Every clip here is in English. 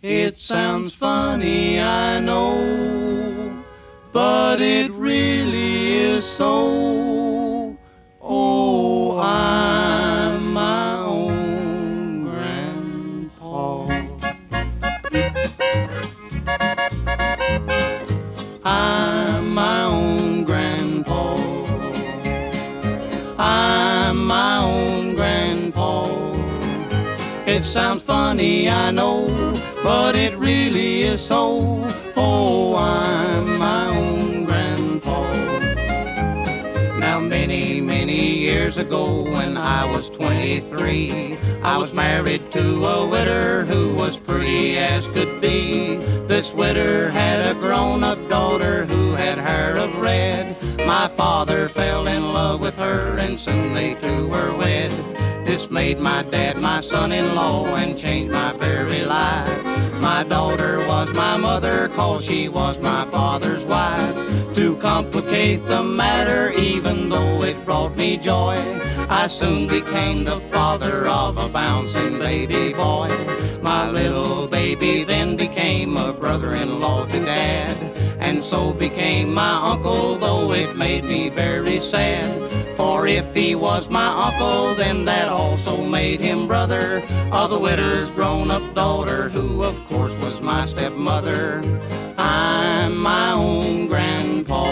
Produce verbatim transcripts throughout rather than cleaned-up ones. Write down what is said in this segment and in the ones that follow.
It sounds funny, I know, but it really is so. Oh, I'm my own grandpa. I'm my own grandpa. I'm my own grandpa. It sounds funny, I know, but it really is so. Oh, I'm my own grandpa. Now many, many years ago when I was twenty-three, I was married to a widder who was pretty as could be. This widder had a grown-up daughter who had hair of red. My father fell in love with her and soon they two were wed. This made my dad my son-in-law and changed my very life. My daughter was my mother, 'cause she was my father's wife. To complicate the matter, even though it brought me joy, I soon became the father of a bouncing baby boy. My little baby then became a brother-in-law to Dad, and so became my uncle, though it made me very sad. For if he was my uncle, then that also made him brother of the widow's grown-up daughter, who of course was my stepmother. I'm my own grandpa.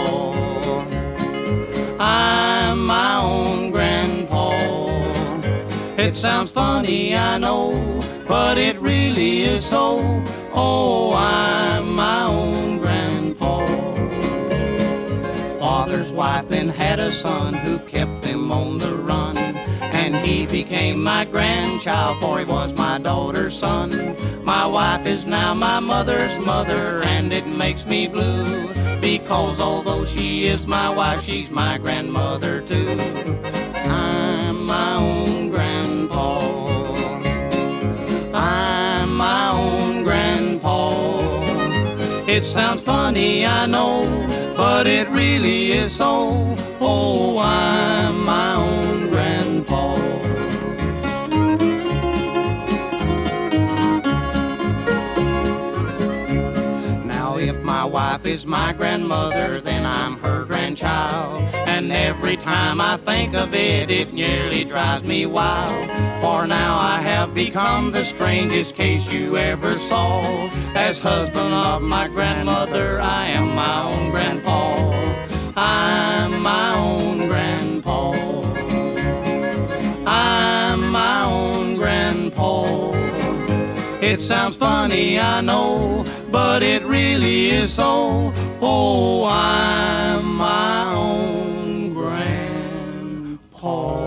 I'm my own grandpa. It sounds funny, I know, but it really is so. Oh, I'm my own grandpa. Father's wife then had a son who kept them on the run, and he became my grandchild, for he was my daughter's son. My wife is now my mother's mother, and it makes me blue, because although she is my wife, she's my grandmother too. I'm my own grandpa. I'm my own grandpa. It sounds funny, I know, but it really is so. Oh, I'm my own grandpa. Now if my wife is my grandmother, then I'm her grandchild, and every time I think of it, it nearly drives me wild. For now I have become the strangest case you ever saw. As husband of my grandmother, I am my own grandpa. I'm my own grandpa. I'm my own grandpa. It sounds funny, I know, but it really is so. Oh, I'm my own grandpa.